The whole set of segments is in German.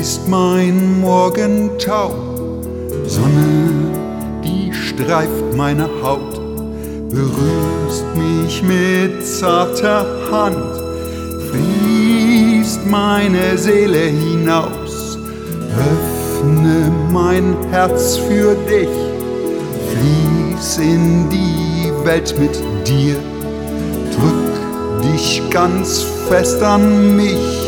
bist mein Morgentau, Sonne, die streift meine Haut, berührst mich mit zarter Hand, fließt meine Seele hinaus, öffne mein Herz für dich, fließ in die Welt mit dir, drück dich ganz fest an mich,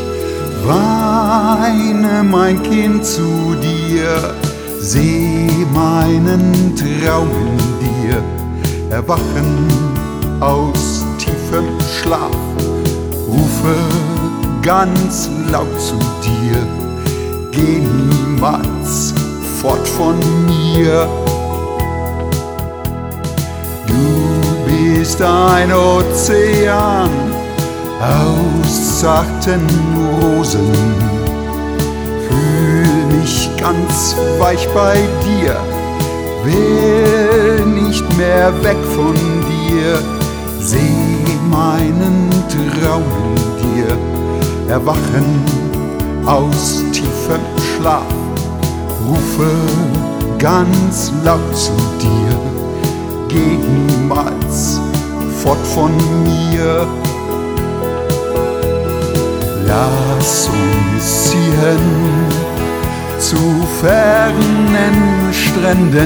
weine mein Kind zu dir, seh meinen Traum in dir, erwachen aus tiefem Schlaf, rufe ganz laut zu dir, geh niemals fort von mir. Du bist ein Ozean aus zarten Rosen, fühl mich ganz weich bei dir, will nicht mehr weg von dir, seh meinen Traum in dir, erwachen aus tiefem Schlaf, rufe ganz laut zu dir, geh niemals fort von mir. Lass uns ziehen zu fernen Stränden,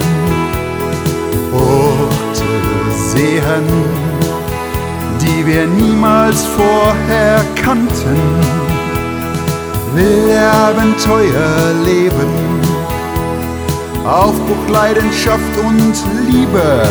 Orte sehen, die wir niemals vorher kannten, will Abenteuer leben, Aufbruch, Leidenschaft und Liebe.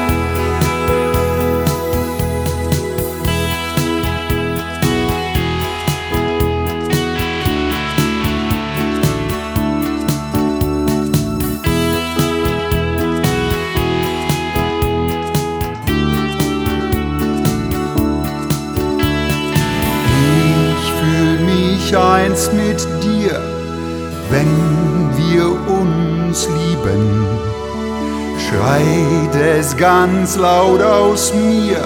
Eins mit dir, wenn wir uns lieben, schreit es ganz laut aus mir,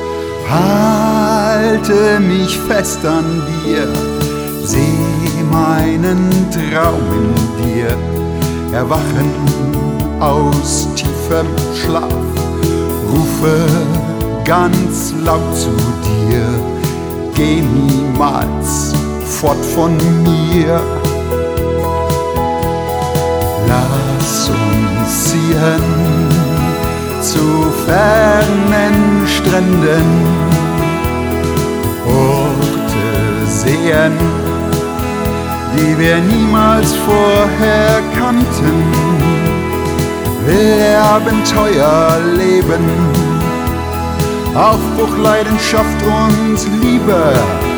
halte mich fest an dir, seh meinen Traum in dir, erwachen aus tiefem Schlaf, rufe ganz laut zu dir, geh niemals fort von mir. Lass uns ziehen zu fernen Stränden, Orte sehen, die wir niemals vorher kannten, will Abenteuer leben, Aufbruch, Leidenschaft und Liebe.